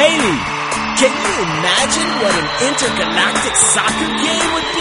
Haley, can you imagine what an intergalactic soccer game would be?